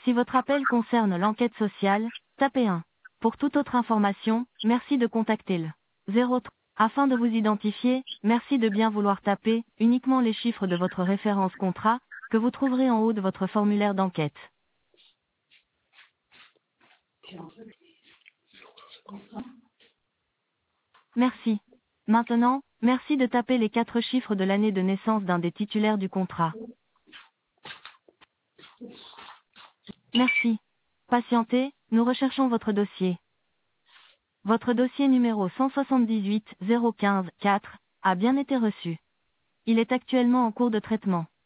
Si votre appel concerne l'enquête sociale, tapez 1. Pour toute autre information, merci de contacter le 03. Afin de vous identifier, merci de bien vouloir taper uniquement les chiffres de votre référence contrat, que vous trouverez en haut de votre formulaire d'enquête. Merci. Maintenant, merci de taper les 4 chiffres de l'année de naissance d'un des titulaires du contrat. Merci. Patientez, nous recherchons votre dossier. Votre dossier numéro 178 015 4 a bien été reçu. Il est actuellement en cours de traitement.